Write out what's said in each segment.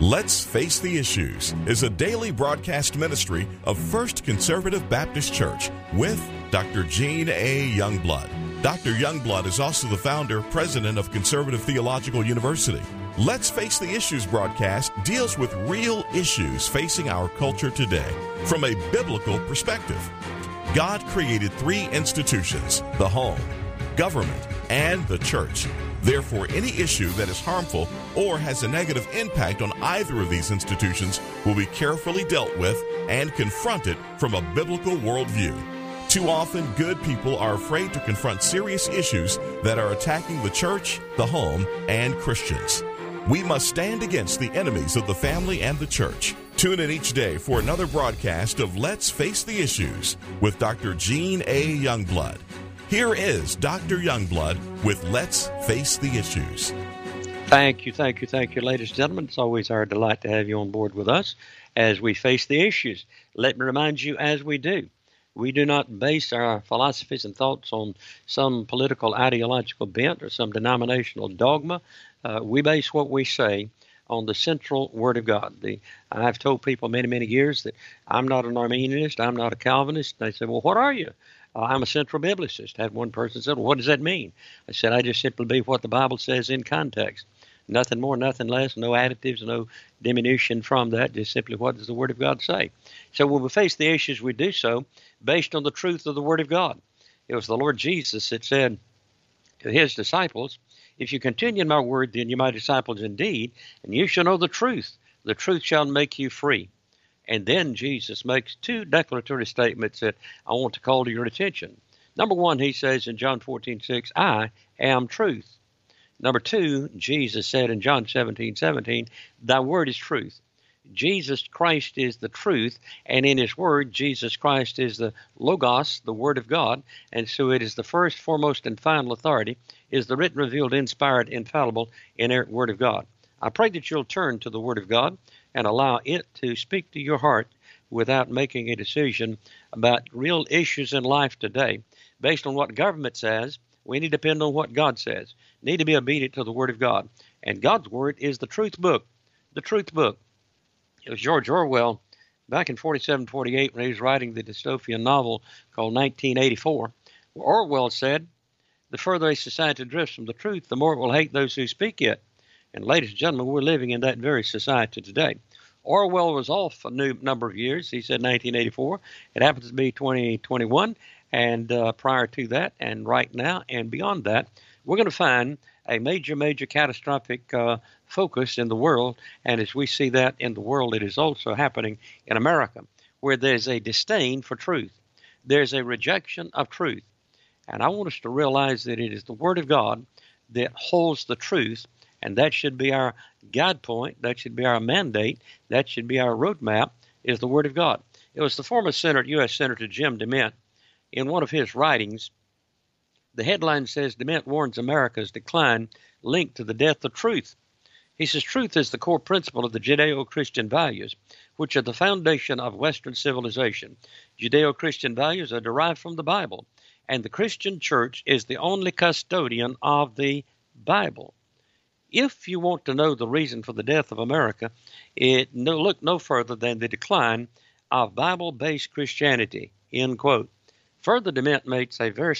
Let's Face the Issues is a daily broadcast ministry of First Conservative Baptist Church with Dr. Gene A. Youngblood. Dr. Youngblood is also the founder, president of Conservative Theological University. Let's Face the Issues broadcast deals with real issues facing our culture today from a biblical perspective. God created three institutions: the home, government, and the church. Therefore, any issue that is harmful or has a negative impact on either of these institutions will be carefully dealt with and confronted from a biblical worldview. Too often, good people are afraid to confront serious issues that are attacking the church, the home, and Christians. We must stand against the enemies of the family and the church. Tune in each day for another broadcast of Let's Face the Issues with Dr. Gene A. Youngblood. Here is Dr. Youngblood with Let's Face the Issues. Thank you, ladies and gentlemen. It's always our delight to have you on board with us as we face the issues. Let me remind you, as we do not base our philosophies and thoughts on some political ideological bent or some denominational dogma. We base what we say on the central Word of God. I've told people many years that I'm not an Arminianist, I'm not a Calvinist. They say, well, what are you? I'm a central biblicist. I had one person said, well, what does that mean? I said, I just simply believe what the Bible says in context. Nothing more, nothing less, no additives, no diminution from that, just simply what does the Word of God say. So when we face the issues, we do so based on the truth of the Word of God. It was the Lord Jesus that said to his disciples, if you continue in my word, then you're my disciples indeed, and you shall know the truth. The truth shall make you free. And then Jesus makes two declaratory statements that I want to call to your attention. Number one, he says in John 14:6, I am truth. Number two, Jesus said in John 17:17, thy word is truth. Jesus Christ is the truth, and in his word, Jesus Christ is the Logos, the Word of God, and so it is the first, foremost, and final authority, is the written, revealed, inspired, infallible, inerrant Word of God. I pray that you'll turn to the Word of God and allow it to speak to your heart without making a decision about real issues in life today. Based on what government says, we need to depend on what God says. Need to be obedient to the Word of God. And God's Word is the truth book. The truth book. It was George Orwell back in 47-48 when he was writing the dystopian novel called 1984. Orwell said, the further a society drifts from the truth, the more it will hate those who speak it. And ladies and gentlemen, we're living in that very society today. Orwell was off a new number of years. He said 1984. It happens to be 2021. And prior to that, and right now, and beyond that, we're going to find a major catastrophic focus in the world. And as we see that in the world, it is also happening in America, where there's a disdain for truth. There's a rejection of truth. And I want us to realize that it is the Word of God that holds the truth, and that should be our guide point. That should be our mandate. That should be our roadmap, is the Word of God. It was the former U.S. Senator Jim DeMint. In one of his writings, the headline says, DeMint warns America's decline linked to the death of truth. He says, truth is the core principle of the Judeo-Christian values, which are the foundation of Western civilization. Judeo-Christian values are derived from the Bible, and the Christian church is the only custodian of the Bible. If you want to know the reason for the death of America, look no further than the decline of Bible-based Christianity, end quote. Further, DeMint makes a very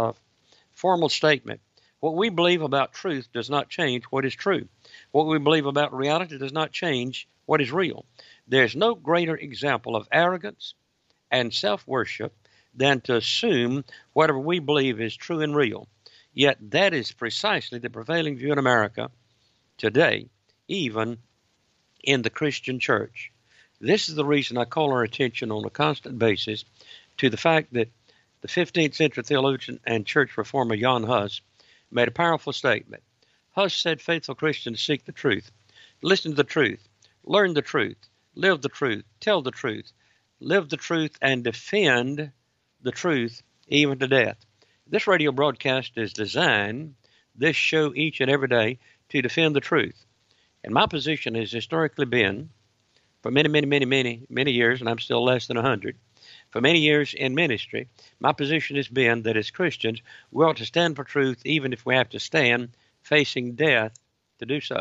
formal statement. What we believe about truth does not change what is true. What we believe about reality does not change what is real. There's no greater example of arrogance and self-worship than to assume whatever we believe is true and real. Yet that is precisely the prevailing view in America today, even in the Christian church. This is the reason I call our attention on a constant basis to the fact that the 15th century theologian and church reformer Jan Hus made a powerful statement. Hus said faithful Christians seek the truth, listen to the truth, learn the truth, live the truth, tell the truth, live the truth, and defend the truth even to death. This radio broadcast is designed, this show each and every day, to defend the truth. And my position has historically been, for many years, and I'm still less than 100, for many years in ministry, my position has been that as Christians, we ought to stand for truth even if we have to stand facing death to do so.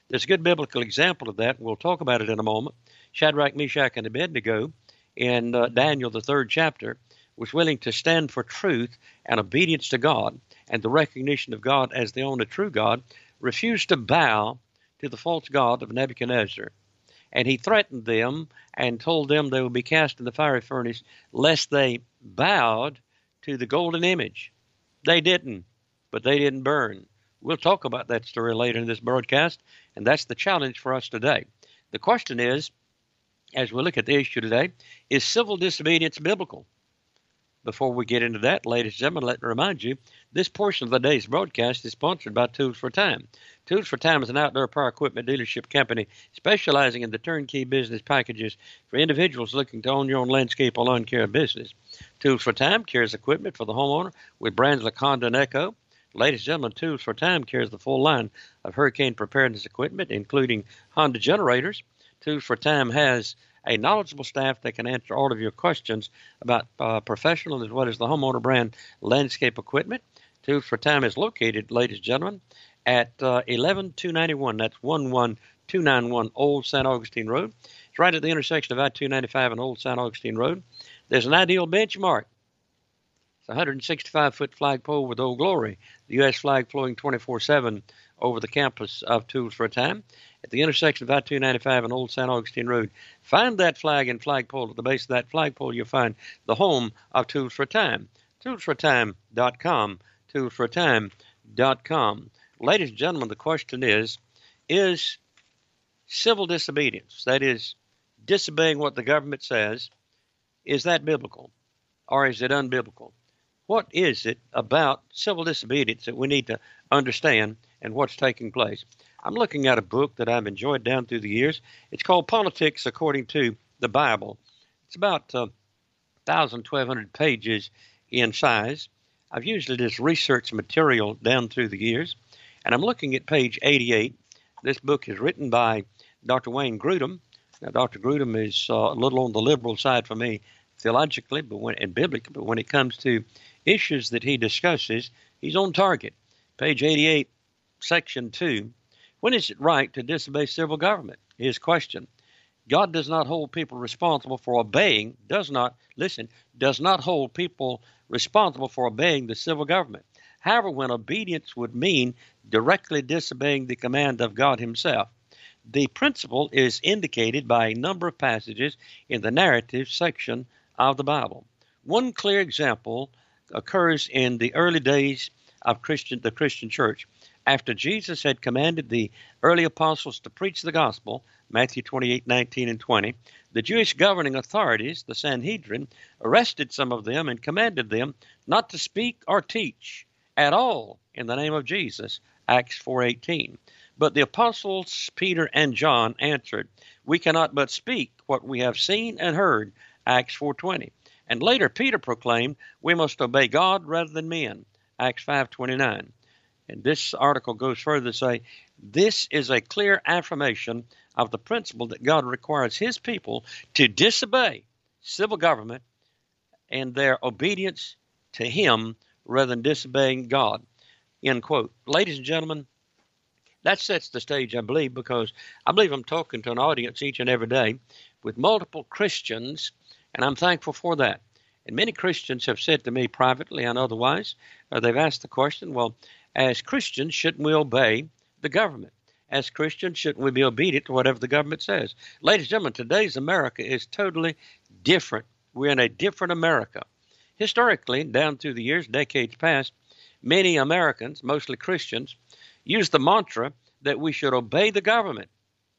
There's a good biblical example of that. We'll talk about it in a moment. Shadrach, Meshach, and Abednego in Daniel, the 3rd chapter, was willing to stand for truth and obedience to God and the recognition of God as the only true God, refused to bow to the false god of Nebuchadnezzar. And he threatened them and told them they would be cast in the fiery furnace lest they bowed to the golden image. They didn't, but they didn't burn. We'll talk about that story later in this broadcast, and that's the challenge for us today. The question is, as we look at the issue today, is civil disobedience biblical? Before we get into that, ladies and gentlemen, let me remind you, this portion of the day's broadcast is sponsored by Tools for Time. Tools for Time is an outdoor power equipment dealership company specializing in the turnkey business packages for individuals looking to own your own landscape or lawn care business. Tools for Time carries equipment for the homeowner with brands like Honda and Echo. Ladies and gentlemen, Tools for Time carries the full line of hurricane preparedness equipment, including Honda generators. Tools for Time has a knowledgeable staff that can answer all of your questions about professional as well as the homeowner brand landscape equipment. Tools for Time is located, ladies and gentlemen, at 11291. That's 11291 Old St. Augustine Road. It's right at the intersection of I-295 and Old St. Augustine Road. There's an ideal benchmark. It's a 165-foot flagpole with Old Glory, the U.S. flag flowing 24/7 over the campus of Tools for Time. At the intersection of I-295 and Old St. Augustine Road, find that flag and flagpole. At the base of that flagpole, you'll find the home of Tools for Time. ToolsForTime.com. ToolsForTime.com. Ladies and gentlemen, the question is civil disobedience, that is, disobeying what the government says, is that biblical or is it unbiblical? What is it about civil disobedience that we need to understand and what's taking place? I'm looking at a book that I've enjoyed down through the years. It's called Politics According to the Bible. It's about 1,200 pages in size. I've used it as research material down through the years, and I'm looking at page 88. This book is written by Dr. Wayne Grudem. Now, Dr. Grudem is a little on the liberal side for me theologically and biblically, but when it comes to issues that he discusses, he's on target. Page 88, section 2. When is it right to disobey civil government? His question. God does not hold people responsible for obeying, does not hold people responsible for obeying the civil government. However, when obedience would mean directly disobeying the command of God himself, the principle is indicated by a number of passages in the narrative section of the Bible. One clear example occurs in the early days of the Christian church. After Jesus had commanded the early apostles to preach the gospel, Matthew 28:19 and 20, the Jewish governing authorities, the Sanhedrin, arrested some of them and commanded them not to speak or teach at all in the name of Jesus, Acts 4:18. But the apostles Peter and John answered, "We cannot but speak what we have seen and heard," Acts 4:20. And later Peter proclaimed, "We must obey God rather than men," Acts 5:29. And this article goes further to say, this is a clear affirmation of the principle that God requires his people to disobey civil government and their obedience to him rather than disobeying God, end quote. Ladies and gentlemen, that sets the stage, I believe, because I believe I'm talking to an audience each and every day with multiple Christians, and I'm thankful for that. And many Christians have said to me privately and otherwise, they've asked the question, well, as Christians, shouldn't we obey the government? As Christians, shouldn't we be obedient to whatever the government says? Ladies and gentlemen, today's America is totally different. We're in a different America. Historically, down through the years, decades past, many Americans, mostly Christians, use the mantra that we should obey the government.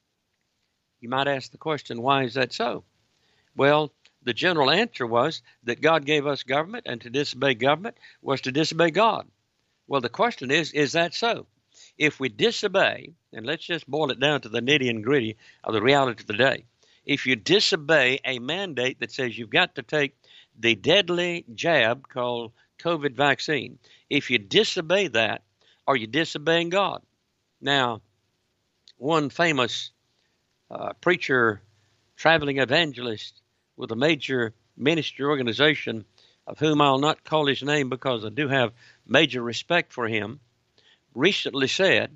You might ask the question, why is that so? Well, the general answer was that God gave us government, and to disobey government was to disobey God. Well, the question is that so? If we disobey, and let's just boil it down to the nitty and gritty of the reality of the day, if you disobey a mandate that says you've got to take the deadly jab called COVID vaccine, if you disobey that, are you disobeying God? Now, one famous preacher, traveling evangelist with a major ministry organization, of whom I'll not call his name because I do have major respect for him, recently said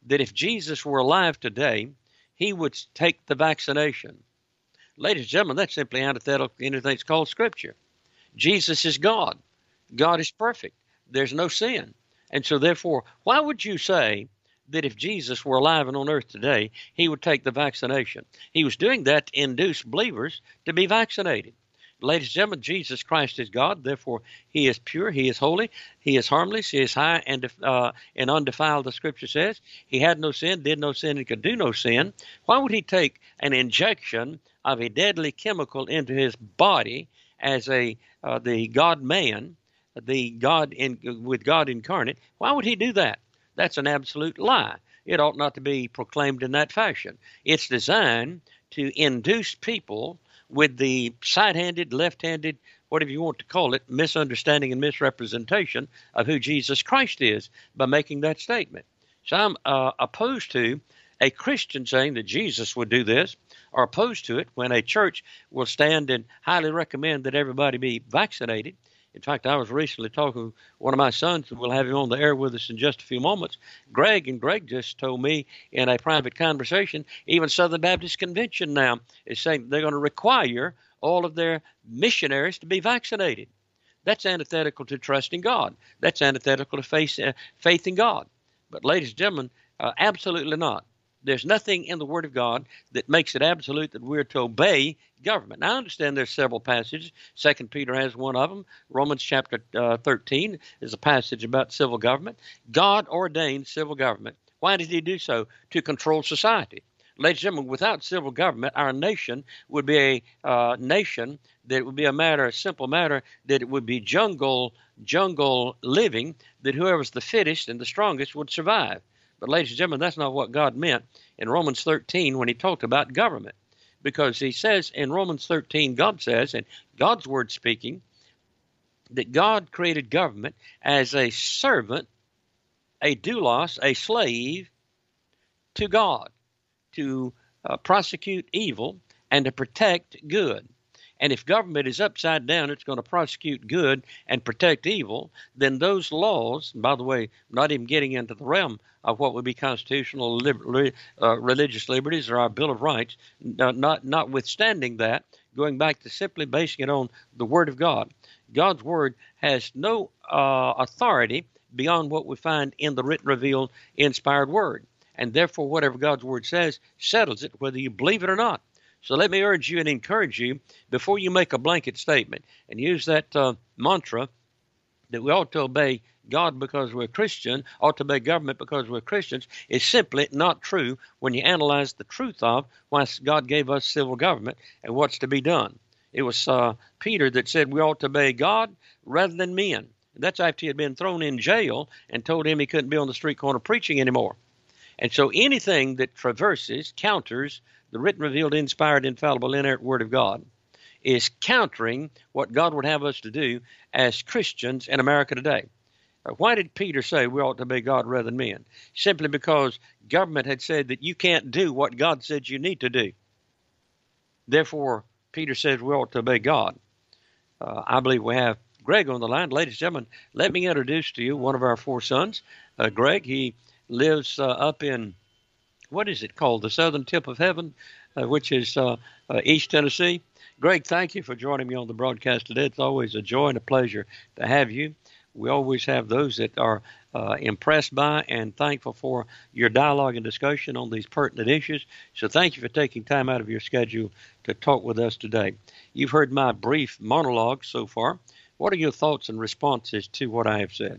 that if Jesus were alive today, he would take the vaccination. Ladies and gentlemen, that's simply antithetical to anything that's called Scripture. Jesus is God. God is perfect. There's no sin. And so therefore, why would you say that if Jesus were alive and on earth today, he would take the vaccination? He was doing that to induce believers to be vaccinated. Ladies and gentlemen, Jesus Christ is God. Therefore, he is pure, he is holy, he is harmless, he is high and undefiled, the Scripture says. He had no sin, did no sin, and could do no sin. Why would he take an injection of a deadly chemical into his body as the God-man, the God with God incarnate? Why would he do that? That's an absolute lie. It ought not to be proclaimed in that fashion. It's designed to induce people with the side-handed, left-handed, whatever you want to call it, misunderstanding and misrepresentation of who Jesus Christ is by making that statement. So I'm opposed to a Christian saying that Jesus would do this, or opposed to it when a church will stand and highly recommend that everybody be vaccinated. In fact, I was recently talking to one of my sons, and we'll have him on the air with us in just a few moments, Greg, and Greg just told me in a private conversation, even Southern Baptist Convention now is saying they're going to require all of their missionaries to be vaccinated. That's antithetical to trusting God. That's antithetical to faith in God. But ladies and gentlemen, absolutely not. There's nothing in the Word of God that makes it absolute that we're to obey government. Now, I understand there's several passages. 2 Peter has one of them. Romans chapter 13 is a passage about civil government. God ordained civil government. Why did he do so? To control society. Ladies and gentlemen, without civil government, our nation would be a nation that would be a simple matter, that it would be jungle living, that whoever's the fittest and the strongest would survive. But ladies and gentlemen, that's not what God meant in Romans 13 when he talked about government. Because he says in Romans 13, God says, and God's word speaking, that God created government as a servant, a doulos, a slave to God, to prosecute evil and to protect good. And if government is upside down, it's going to prosecute good and protect evil, then those laws, by the way, not even getting into the realm of what would be constitutional religious liberties or our Bill of Rights, notwithstanding that, going back to simply basing it on the Word of God. God's Word has no authority beyond what we find in the written, revealed, inspired Word. And therefore, whatever God's Word says settles it, whether you believe it or not. So let me urge you and encourage you, before you make a blanket statement and use that mantra that we ought to obey God because we're Christian, ought to obey government because we're Christians, is simply not true when you analyze the truth of why God gave us civil government and what's to be done. It was Peter that said we ought to obey God rather than men. That's after he had been thrown in jail and told him he couldn't be on the street corner preaching anymore. And so anything that traverses, counters the written, revealed, inspired, infallible, inerrant Word of God is countering what God would have us to do as Christians in America today. Why did Peter say we ought to obey God rather than men? Simply because government had said that you can't do what God said you need to do. Therefore, Peter says we ought to obey God. I believe we have Greg on the line. Ladies and gentlemen, let me introduce to you one of our four sons. Greg, he lives up in, what is it called, the southern tip of heaven, which is East Tennessee. Greg, thank you for joining me on the broadcast today. It's always a joy and a pleasure to have you. We always have those that are impressed by and thankful for your dialogue and discussion on these pertinent issues. So thank you for taking time out of your schedule to talk with us today. You've heard my brief monologue so far. What are your thoughts and responses to what I have said?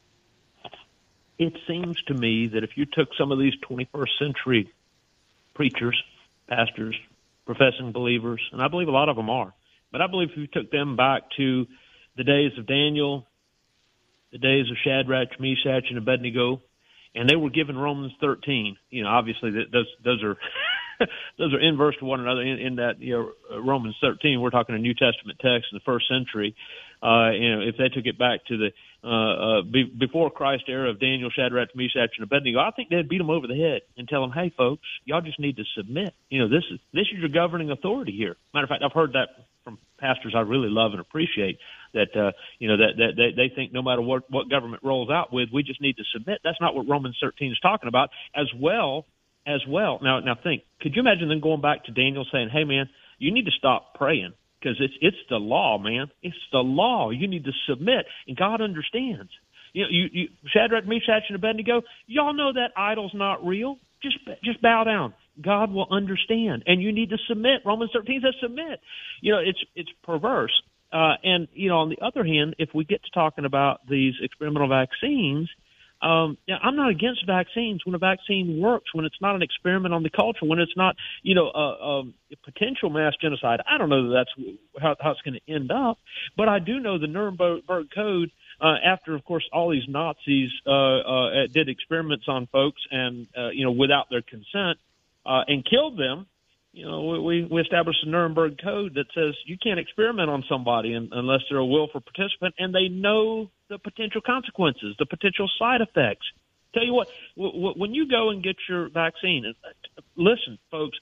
It seems to me that if you took some of these 21st century preachers, pastors, professing believers, and I believe a lot of them are, but I believe if you took them back to the days of Daniel, the days of Shadrach, Meshach, and Abednego, and they were given Romans 13, obviously those are those are inverse to one another in that, Romans 13, we're talking a New Testament text in the first century. if they took it back to the before Christ era of Daniel, Shadrach, Meshach, and Abednego, I think they'd beat them over the head and tell them, "Hey, folks, y'all just need to submit. This is your governing authority here." Matter of fact, I've heard that from pastors I really love and appreciate. That that they think no matter what government rolls out with, we just need to submit. That's not what Romans 13 is talking about. As well. Now think. Could you imagine them going back to Daniel saying, "Hey, man, you need to stop praying because it's the law, man. It's the law. You need to submit, and God understands." You Shadrach, Meshach, and Abednego. Y'all know that idol's not real. Just bow down. God will understand, and you need to submit. Romans 13 says submit. It's perverse. And on the other hand, if we get to talking about these experimental vaccines. I'm not against vaccines when a vaccine works, when it's not an experiment on the culture, when it's not, a potential mass genocide. I don't know that that's how it's going to end up, but I do know the Nuremberg Code, after, of course, all these Nazis did experiments on folks and, without their consent and killed them. We established a Nuremberg Code that says you can't experiment on somebody unless they're a willful participant and they know the potential consequences, the potential side effects. Tell you what, when you go and get your vaccine, listen, folks,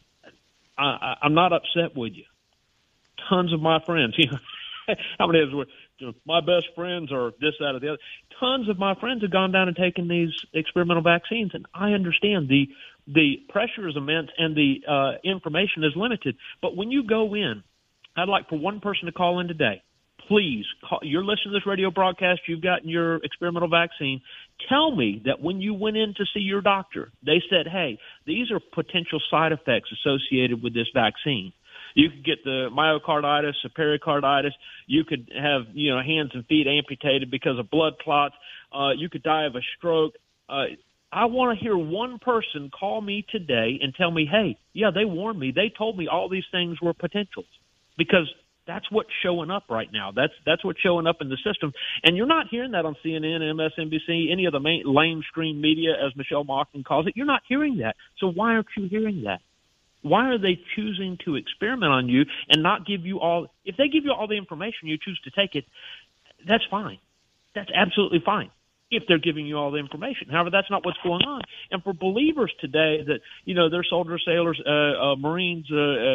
I'm not upset with you. Tons of my friends, how many of us my best friends or this, that, or the other. Tons of my friends have gone down and taken these experimental vaccines, and I understand the pressure is immense and the information is limited. But when you go in, I'd like for one person to call in today. Please, you're listening to this radio broadcast, you've gotten your experimental vaccine. Tell me that when you went in to see your doctor, they said, "Hey, these are potential side effects associated with this vaccine. You could get the myocarditis, the pericarditis. You could have, hands and feet amputated because of blood clots. You could die of a stroke." I want to hear one person call me today and tell me, "Hey, yeah, they warned me. They told me all these things were potentials," because that's what's showing up right now. That's what's showing up in the system. And you're not hearing that on CNN, MSNBC, any of the main lamestream media, as Michelle Malkin calls it. You're not hearing that. So why aren't you hearing that? Why are they choosing to experiment on you and not give you all – if they give you all the information, you choose to take it, that's fine. That's absolutely fine if they're giving you all the information. However, that's not what's going on. And for believers today that, they're soldiers, sailors, Marines,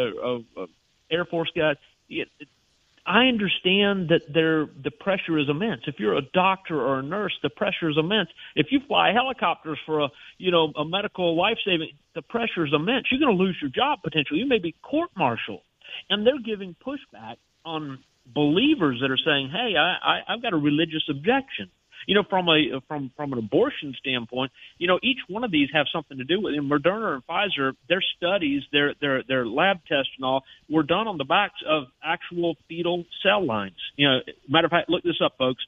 Air Force guys, I understand that the pressure is immense. If you're a doctor or a nurse, the pressure is immense. If you fly helicopters for a medical life-saving, the pressure is immense. You're going to lose your job potentially. You may be court-martialed. And they're giving pushback on believers that are saying, "Hey, I've got a religious objection." From an abortion standpoint, each one of these have something to do with it. Moderna and Pfizer, their studies, their lab tests and all were done on the backs of actual fetal cell lines. Matter of fact, look this up, folks.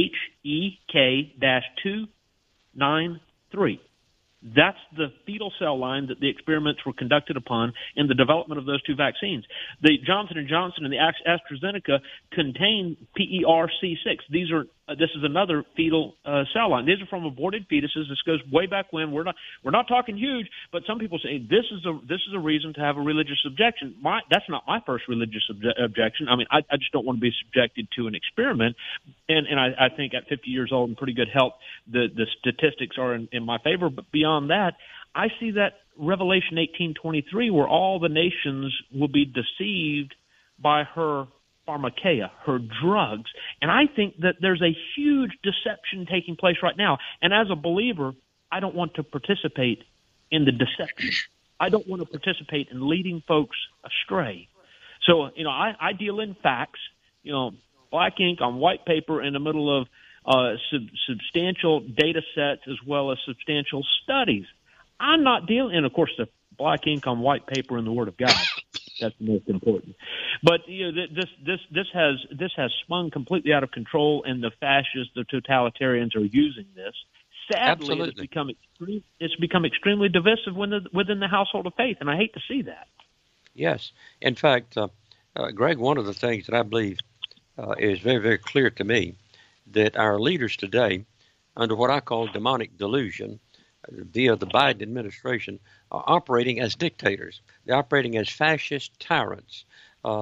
HEK-293. That's the fetal cell line that the experiments were conducted upon in the development of those two vaccines. The Johnson & Johnson and the AstraZeneca contain PERC6. This is another fetal cell line. These are from aborted fetuses. This goes way back when. We're not talking huge, but some people say this is a reason to have a religious objection. That's not my first religious objection. I mean, I just don't want to be subjected to an experiment. And I think at 50 years old and pretty good health, the statistics are in my favor. But beyond that, I see that Revelation 18:23, where all the nations will be deceived by her pharmakeia, her drugs. And I think that there's a huge deception taking place right now. And as a believer, I don't want to participate in the deception. I don't want to participate in leading folks astray. So, I deal in facts, black ink on white paper in the middle of substantial data sets as well as substantial studies. I'm not dealing, and of course, the black ink on white paper in the Word of God. That's the most important. But this has spun completely out of control, and the fascists, the totalitarians, are using this. Sadly, it's become extremely divisive within the household of faith, and I hate to see that. Yes. In fact, Greg, one of the things that I believe is very, very clear to me, that our leaders today, under what I call demonic delusion, via the Biden administration, are operating as dictators. They're operating as fascist tyrants,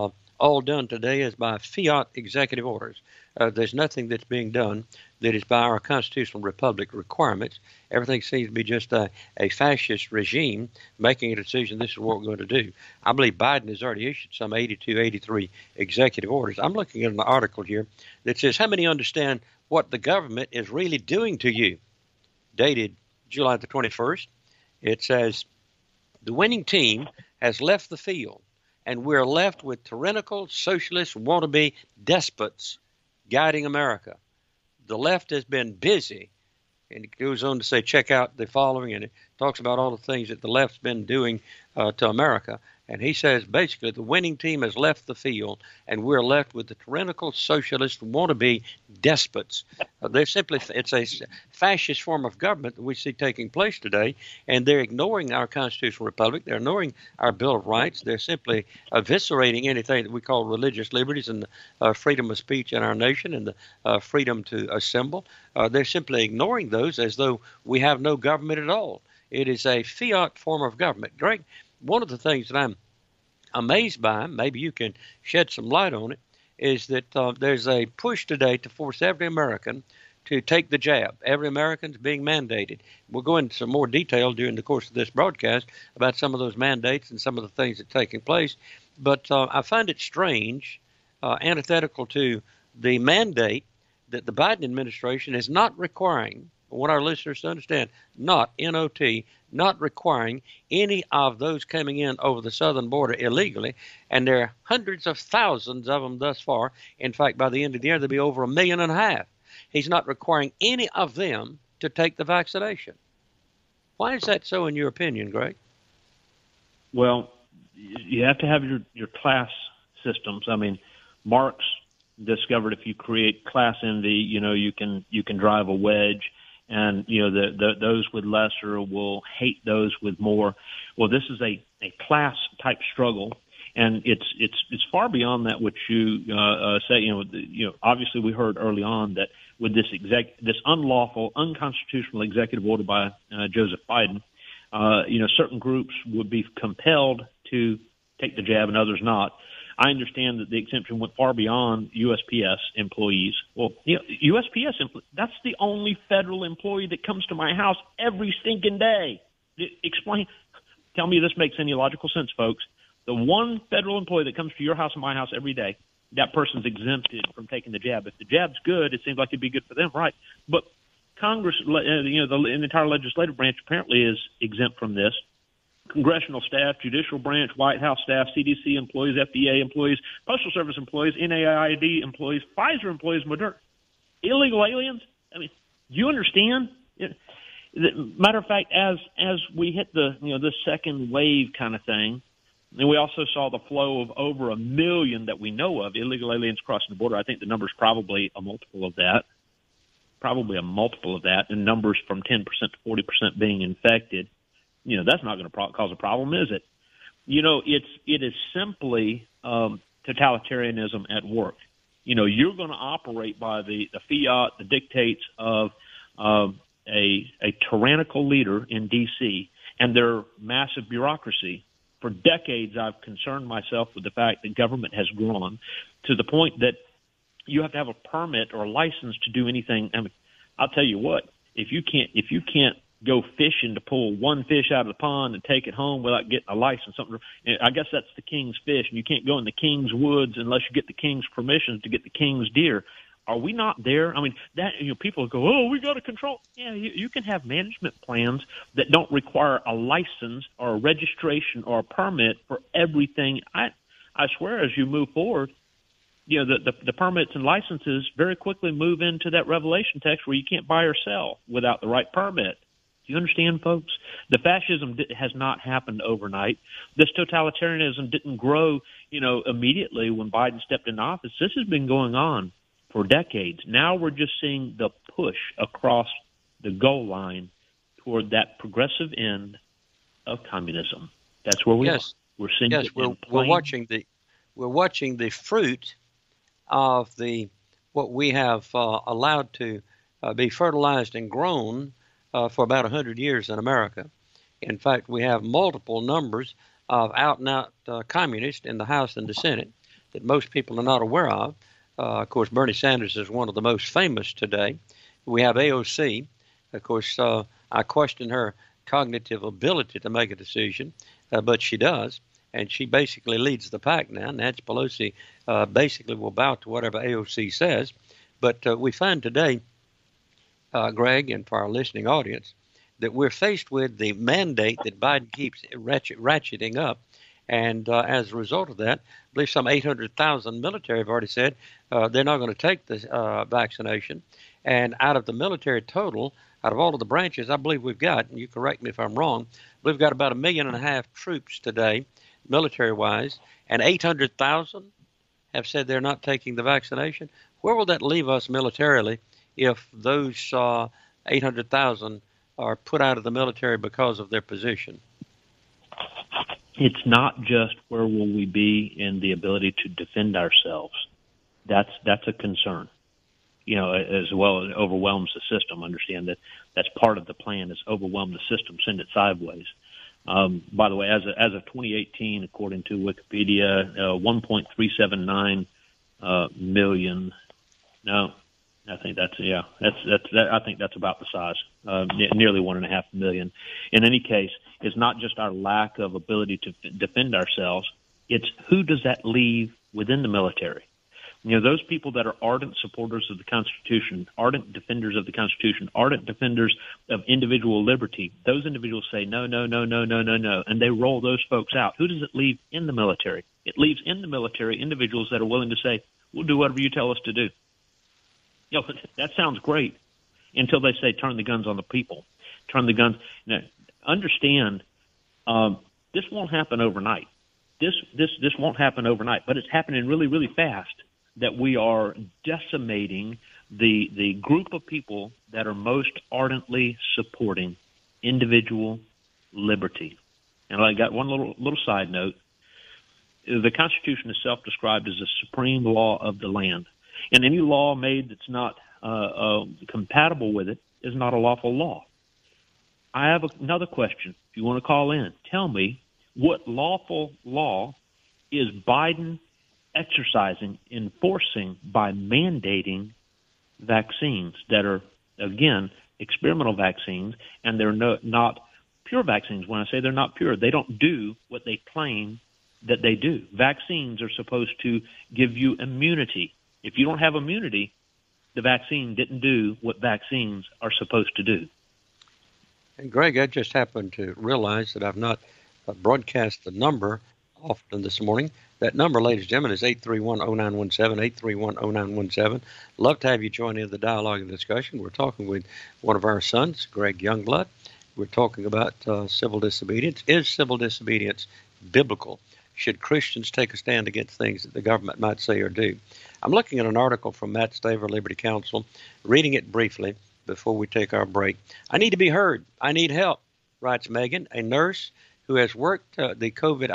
all done today is by fiat executive orders. There's nothing that's being done that is by our constitutional republic requirements. Everything seems to be just a fascist regime making a decision, this is what we're going to do. I believe Biden has already issued some 82, 83 executive orders. I'm looking at an article here that says, how many understand what the government is really doing to you? Dated July the 21st. It says, the winning team has left the field, and we're left with tyrannical socialist wannabe despots guiding America. The left has been busy, and it goes on to say, check out the following, and it talks about all the things that the left's been doing to America. And he says, basically, the winning team has left the field, and we're left with the tyrannical socialist wannabe despots. It's a fascist form of government that we see taking place today, and they're ignoring our constitutional republic. They're ignoring our Bill of Rights. They're simply eviscerating anything that we call religious liberties and the freedom of speech in our nation and the freedom to assemble. They're simply ignoring those as though we have no government at all. It is a fiat form of government. Greg, one of the things that I'm amazed by, maybe you can shed some light on it, is that there's a push today to force every American to take the jab. Every American's being mandated. We'll go into some more detail during the course of this broadcast about some of those mandates and some of the things that are taking place. But I find it strange, antithetical to the mandate that the Biden administration is not requiring, I want our listeners to understand, not N-O-T, not requiring any of those coming in over the southern border illegally, and there are hundreds of thousands of them thus far. In fact, by the end of the year, there'll be over 1.5 million. He's not requiring any of them to take the vaccination. Why is that so, in your opinion, Greg? Well, you have to have your class systems. I mean, Marx discovered if you create class envy, you can drive a wedge. And, those with lesser will hate those with more. Well, this is a class type struggle, and it's far beyond that, which you say. Obviously we heard early on that with this unlawful, unconstitutional executive order by Joseph Biden, certain groups would be compelled to take the jab and others not. I understand that the exemption went far beyond USPS employees. Well, USPS, that's the only federal employee that comes to my house every stinking day. Explain. Tell me this makes any logical sense, folks. The one federal employee that comes to your house and my house every day, that person's exempted from taking the jab. If the jab's good, it seems like it'd be good for them, right? But Congress, the entire legislative branch apparently is exempt from this. Congressional staff, judicial branch, White House staff, CDC employees, FDA employees, Postal Service employees, NAID employees, Pfizer employees, Moderna, illegal aliens. I mean, do you understand? Matter of fact, as we hit this second wave kind of thing, and we also saw the flow of over 1 million that we know of illegal aliens crossing the border. I think the number's probably a multiple of that, and numbers from 10% to 40% being infected. That's not going to cause a problem, is it? It is simply totalitarianism at work. You're going to operate by the fiat, the dictates of a tyrannical leader in D.C. and their massive bureaucracy. For decades, I've concerned myself with the fact that government has grown to the point that you have to have a permit or a license to do anything. I mean, I'll tell you what, if you can't go fishing to pull one fish out of the pond and take it home without getting a license, I guess that's the king's fish, and you can't go in the king's woods unless you get the king's permission to get the king's deer. Are we not there? I mean, that people go, oh, we got to control. Yeah, you can have management plans that don't require a license or a registration or a permit for everything. I swear, as you move forward, the permits and licenses very quickly move into that Revelation text where you can't buy or sell without the right permit. Do you understand, folks? The fascism has not happened overnight. This totalitarianism didn't grow, immediately when Biden stepped into office. This has been going on for decades. Now we're just seeing the push across the goal line toward that progressive end of communism. That's where we are. We're seeing we're watching the fruit of what we have allowed to be fertilized and grown for about 100 years in America. In fact, we have multiple numbers of out-and-out communists in the House and the Senate. that most people are not aware of. Of course, Bernie Sanders is one of the most famous today. We have AOC. Of course, I question her cognitive ability to make a decision, but she does. And she basically leads the pack now. Nancy Pelosi basically will bow to whatever AOC says. But we find today, Greg, and for our listening audience, that we're faced with the mandate that Biden keeps ratcheting up. And as a result of that, I believe some 800,000 military have already said they're not going to take the vaccination. And out of the military total, out of all of the branches, I believe we've got, and you correct me if I'm wrong, we've got about 1.5 million troops today, military-wise, and 800,000 have said they're not taking the vaccination. Where will that leave us militarily if those 800,000 are put out of the military because of their position? It's not just where will we be in the ability to defend ourselves. That's a concern. You know, as well as it overwhelms the system. Understand that that's part of the plan is overwhelm the system, send it sideways. By the way, as of 2018, according to Wikipedia, 1.379 million. No, I think that's I think that's about the size, nearly 1.5 million. In any case, it's not just our lack of ability to defend ourselves. It's who does that leave within the military? You know, those people that are ardent supporters of the Constitution, ardent defenders of the Constitution, ardent defenders of individual liberty, those individuals say, no, no, no, no, no, no, no, and they roll those folks out. Who does it leave in the military? It leaves in the military individuals that are willing to say, we'll do whatever you tell us to do. You know, that sounds great until they say turn the guns on the people, turn the guns. Now, understand, this won't happen overnight. This won't happen overnight, but it's happening really, really fast. That we are decimating the group of people that are most ardently supporting individual liberty. And I got one little side note. The Constitution is self-described as the supreme law of the land. And any law made that's not compatible with it is not a lawful law. I have another question. If you want to call in, tell me what lawful law is Biden exercising, enforcing by mandating vaccines that are, again, experimental vaccines, and they're not pure vaccines. When I say they're not pure, they don't do what they claim that they do. Vaccines are supposed to give you immunity. If you don't have immunity, the vaccine didn't do what vaccines are supposed to do. And Greg, I just happened to realize that I've not broadcast the number often this morning. That number, ladies and gentlemen, is 831-0917, 831-0917. Love to have you join in the dialogue and discussion. We're talking with one of our sons, Greg Youngblood. We're talking about civil disobedience. Is civil disobedience biblical? Should Christians take a stand against things that the government might say or do? I'm looking at an article from Matt Staver, Liberty Counsel, reading it briefly before we take our break. I need to be heard. I need help, writes Megan, a nurse who has worked the COVID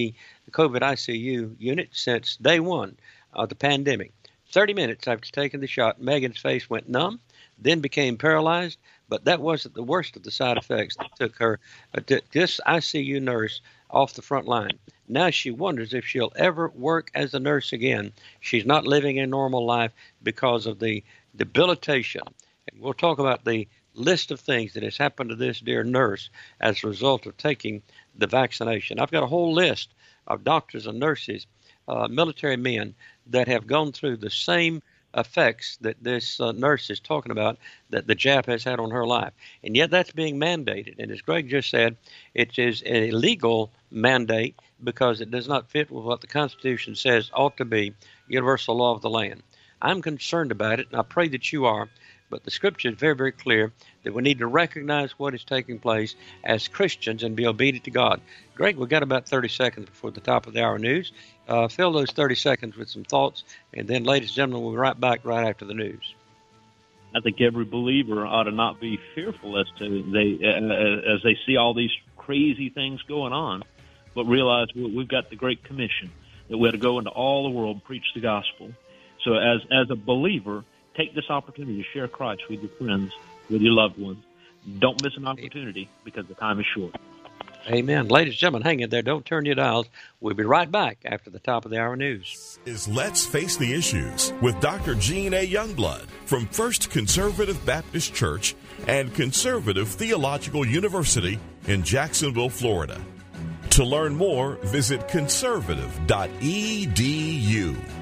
ICU unit since day one of the pandemic. 30 minutes after taking the shot, Megan's face went numb, then became paralyzed, but that wasn't the worst of the side effects that took her, this ICU nurse, off the front line. Now she wonders if she'll ever work as a nurse again. She's not living a normal life because of the debilitation. And we'll talk about the list of things that has happened to this dear nurse as a result of taking the vaccination. I've got a whole list of doctors and nurses, military men that have gone through the same effects that this nurse is talking about that the jab has had on her life. And yet that's being mandated. And as Greg just said, it is a legal mandate because it does not fit with what the Constitution says ought to be universal law of the land. I'm concerned about it, and I pray that you are. But the Scripture is very, very clear that we need to recognize what is taking place as Christians and be obedient to God. Greg, we've got about 30 seconds before the top of the hour news. Fill those 30 seconds with some thoughts, and then, ladies and gentlemen, we'll be right back right after the news. I think every believer ought to not be fearful as they see all these crazy things going on, but realize we've got the Great Commission that we have to go into all the world and preach the gospel. So as a believer, take this opportunity to share Christ with your friends, with your loved ones. Don't miss an opportunity because the time is short. Amen. Ladies and gentlemen, hang in there. Don't turn your dials. We'll be right back after the top of the hour news. Is Let's Face the Issues with Dr. Gene A. Youngblood from First Conservative Baptist Church and Conservative Theological University in Jacksonville, Florida. To learn more, visit conservative.edu.